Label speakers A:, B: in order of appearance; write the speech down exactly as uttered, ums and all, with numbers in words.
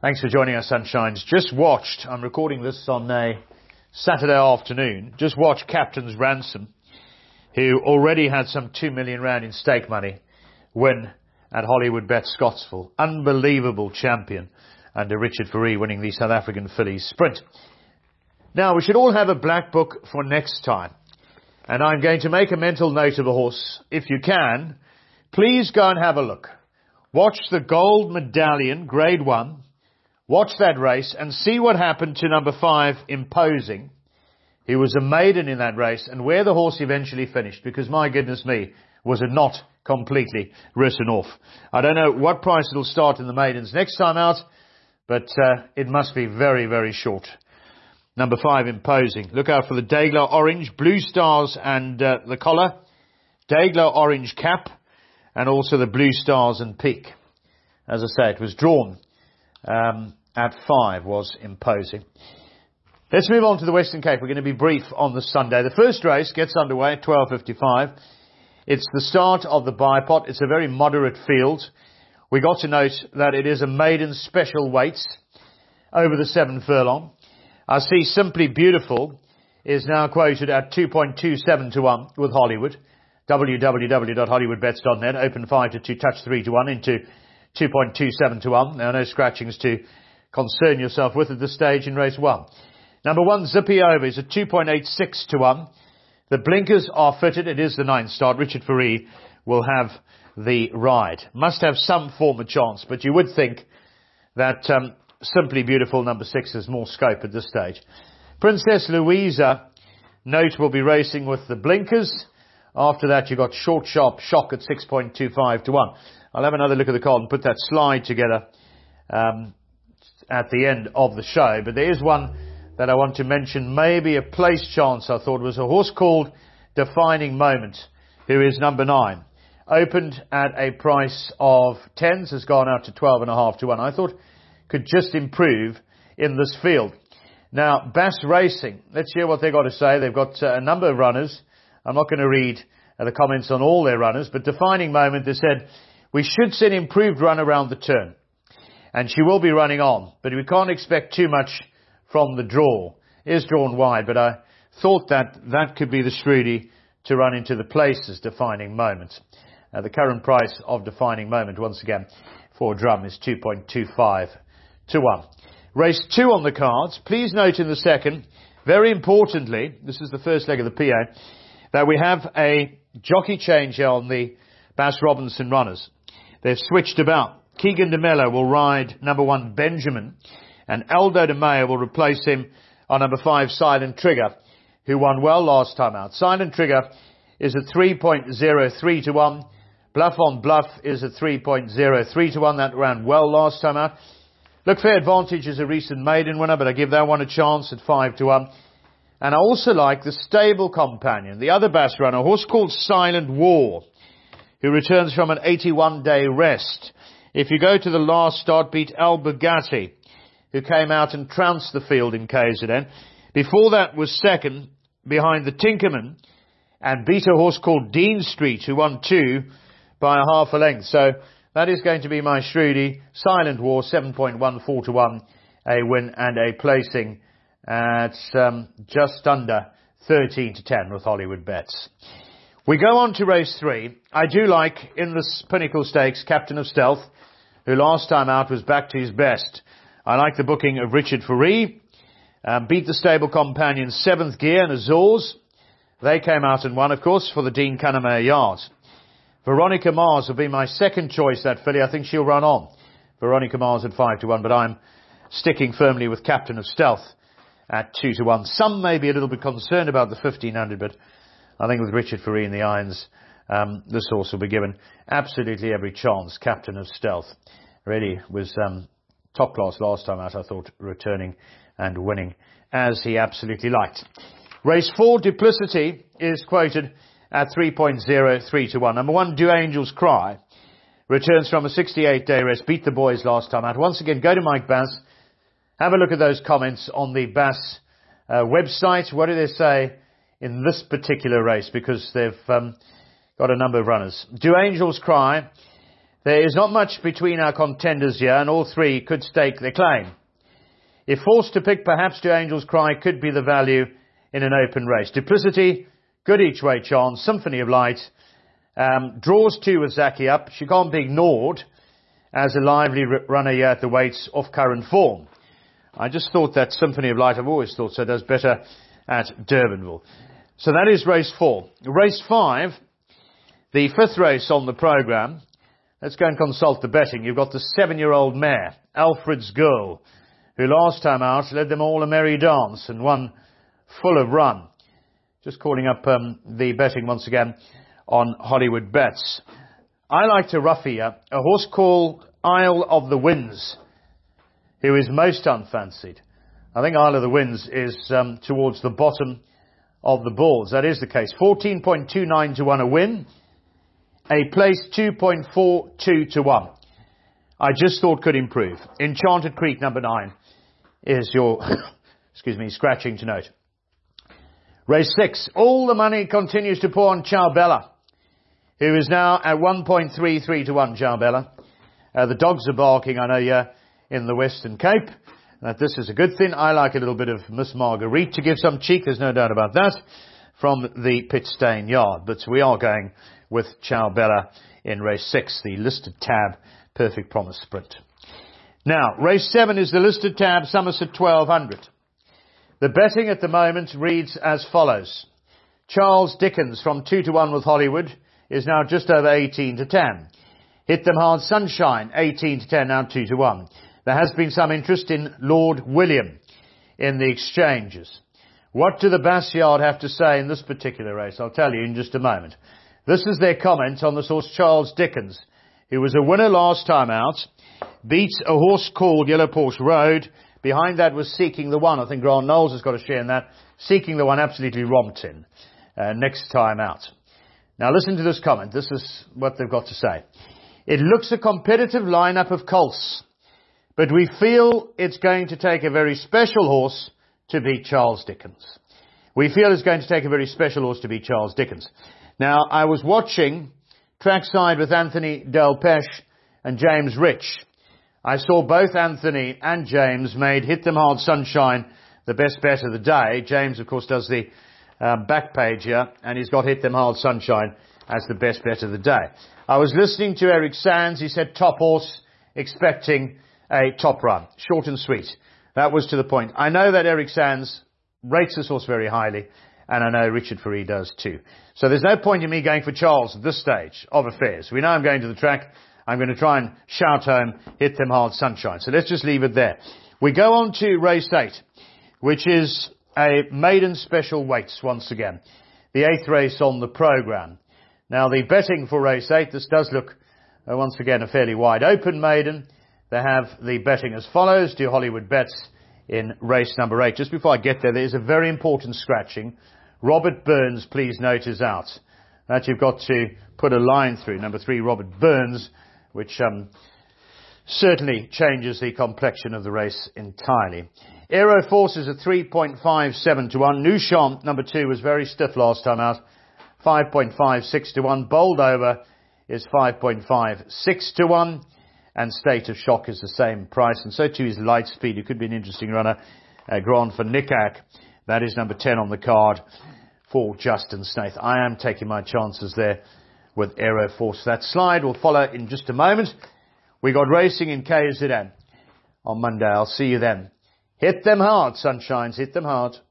A: Thanks for joining us, Sunshines. Just watched, I'm recording this on a Saturday afternoon, just watched Captain's Ransom, who already had some two million rand in stake money, win at Hollywood Bet Scottsville. Unbelievable champion under Richard Fourie winning the South African Fillies Sprint. Now, we should all have a black book for next time. And I'm going to make a mental note of a horse. If you can, please go and have a look. Watch the Gold Medallion, Grade one. Watch that race and see what happened to number five, Imposing. He was a maiden in that race, and where the horse eventually finished, because my goodness me, was it not completely written off. I don't know what price it'll start in the maidens next time out, but uh, it must be very, very short. Number five, Imposing. Look out for the Dayglow Orange, Blue Stars and uh, the collar, Dayglow Orange cap, and also the Blue Stars and Peak. As I say, it was drawn um, at five, was Imposing. Let's move on to the Western Cape. We're going to be brief on the Sunday. The first race gets underway at twelve fifty-five. It's the start of the Bipot. It's a very moderate field. We got to note that it is a maiden special weight over the seven furlong. I see Simply Beautiful is now quoted at two point two seven to one with Hollywood. w w w dot hollywood bets dot net. Open five to two, touch three to one into two point two seven to one. Now, no scratchings to concern yourself with at this stage in race one. Number one, Zippy Over, is at two point eight six to one. The blinkers are fitted. It is the ninth start. Richard Fourie will have the ride. Must have some form of chance, but you would think that um, Simply Beautiful, number six, has more scope at this stage. Princess Louisa, note, will be racing with the blinkers. After that, you've got Short Sharp Shock at six point two five to one. I'll have another look at the card and put that slide together um, at the end of the show. But there is one that I want to mention, maybe a place chance, I thought, was a horse called Defining Moment, who is number nine. Opened at a price of tens, has gone out to twelve and a half to one. I thought could just improve in this field. Now, Bass Racing, let's hear what they've got to say. They've got uh, a number of runners. I'm not going to read uh, the comments on all their runners, but Defining Moment, they said, we should see an improved run around the turn. And she will be running on, but we can't expect too much from the draw. It is drawn wide, but I thought that that could be the Shrudy to run into the places. Defining Moment. Uh, the current price of Defining Moment, once again, for Drum is two point two five to one. Race two on the cards. Please note in the second, very importantly, this is the first leg of the P A, that we have a jockey change here on the Bass Robinson runners. They've switched about. Keegan de Mello will ride number one, Benjamin, and Aldo de Meyer will replace him on number five, Silent Trigger, who won well last time out. Silent Trigger is at three point zero three to one. Bluff on Bluff is at three point zero three to one. That ran well last time out. Look, Fair Advantage is a recent maiden winner, but I give that one a chance at five to one. And I also like the Stable Companion, the other Bass runner, a horse called Silent War, who returns from an eighty-one day rest. If you go to the last start, beat Al Bugatti, who came out and trounced the field in K Z N. Before that was second behind the Tinkerman and beat a horse called Dean Street, who won two by a half a length. So that is going to be my Shrudy. Silent War, seven point one four to one, a win and a placing at um, just under thirteen to ten with Hollywood Bets. We go on to race three. I do like, in the Pinnacle Stakes, Captain of Stealth, who last time out was back to his best. I like the booking of Richard Fourie. Um, beat the Stable Companion seventh gear and Azores. They came out and won, of course, for the Dean Cunningham Yards. Veronica Mars will be my second choice, that filly. I think she'll run on. Veronica Mars at five to one, but I'm sticking firmly with Captain of Stealth at two to one. Some may be a little bit concerned about the fifteen hundred, but I think with Richard Fourie in the irons, um, this horse will be given absolutely every chance. Captain of Stealth really was um, top class last time out, I thought, returning and winning as he absolutely liked. Race four, Duplicity, is quoted at three point zero three to one. Number one, Do Angels Cry, returns from a sixty-eight day rest, beat the boys last time out. Once again, go to Mike Bass, have a look at those comments on the Bass uh, website. What do they say in this particular race? Because they've um, got a number of runners. Do Angels Cry, There is not much between our contenders here, and all three could stake their claim. If forced to pick, perhaps To Angel's Cry could be the value in an open race. Duplicity, good each way chance. Symphony of Light um, draws two with Zaki up. She can't be ignored as a lively r- runner here at the weights of current form. I just thought that Symphony of Light, I've always thought so, does better at Durbanville. So that is race four. Race five, the fifth race on the programme. Let's go and consult the betting. You've got the seven-year-old mare, Alfred's Girl, who last time out led them all a merry dance and won full of run. Just calling up um, the betting once again on Hollywood Bets. I like to rough here a horse called Isle of the Winds, who is most unfancied. I think Isle of the Winds is um, towards the bottom of the boards. That is the case. fourteen point two nine to one a win. A place two point four two to one. I just thought could improve. Enchanted Creek, number nine, is your, excuse me, scratching to note. Race six. All the money continues to pour on Ciao Bella, who is now at one point three three to one, Ciao Bella. Uh, the dogs are barking, I know, yeah, in the Western Cape. That this is a good thing. I like a little bit of Miss Marguerite to give some cheek, there's no doubt about that, from the Pitstane Yard. But we are going with Ciao Bella in race six, the listed tab, Perfect Promise Sprint. Now, race seven is the listed tab, Somerset twelve hundred. The betting at the moment reads as follows. Charles Dickens from two to one with Hollywood is now just over eighteen to ten. Hit Them Hard Sunshine, eighteen to ten, now two to one. There has been some interest in Lord William in the exchanges. What do the Bass Yard have to say in this particular race? I'll tell you in just a moment. This is their comment on the horse Charles Dickens, who was a winner last time out, beat a horse called Yellow Porsche Road. Behind that was Seeking the One. I think Grant Knowles has got a share in that. Seeking the One absolutely romped in uh, next time out. Now listen to this comment. This is what they've got to say. It looks a competitive lineup of colts, but we feel it's going to take a very special horse to beat Charles Dickens. We feel it's going to take a very special horse to beat Charles Dickens. Now, I was watching Trackside with Anthony Delpeche and James Rich. I saw both Anthony and James made Hit Them Hard Sunshine the best bet of the day. James, of course, does the uh, back page here, and he's got Hit Them Hard Sunshine as the best bet of the day. I was listening to Eric Sands. He said top horse, expecting a top run. Short and sweet. That was to the point. I know that Eric Sands rates this horse very highly, and I know Richard Faree does too. So there's no point in me going for Charles at this stage of affairs. We know I'm going to the track. I'm going to try and shout home, Hit Them Hard Sunshine. So let's just leave it there. We go on to race eight, which is a maiden special weights once again. The eighth race on the programme. Now the betting for race eight, this does look uh, once again a fairly wide open maiden. They have the betting as follows. Do Hollywood Bets in race number eight. Just before I get there, there is a very important scratching. Robert Burns, please note, is out. That you've got to put a line through. Number three, Robert Burns, which um, certainly changes the complexion of the race entirely. Aero Force is at three point five seven to one. Newchamp, number two, was very stiff last time out. five point five six to one. Bowled Over is five point five six to one. And State of Shock is the same price. And so too is Lightspeed, who could be an interesting runner. Uh, Grand for Nickak. That is number ten on the card for Justin Snaith. I am taking my chances there with Aero Force. That slide will follow in just a moment. We got racing in K Z N on Monday. I'll see you then. Hit them hard, sunshines. Hit them hard.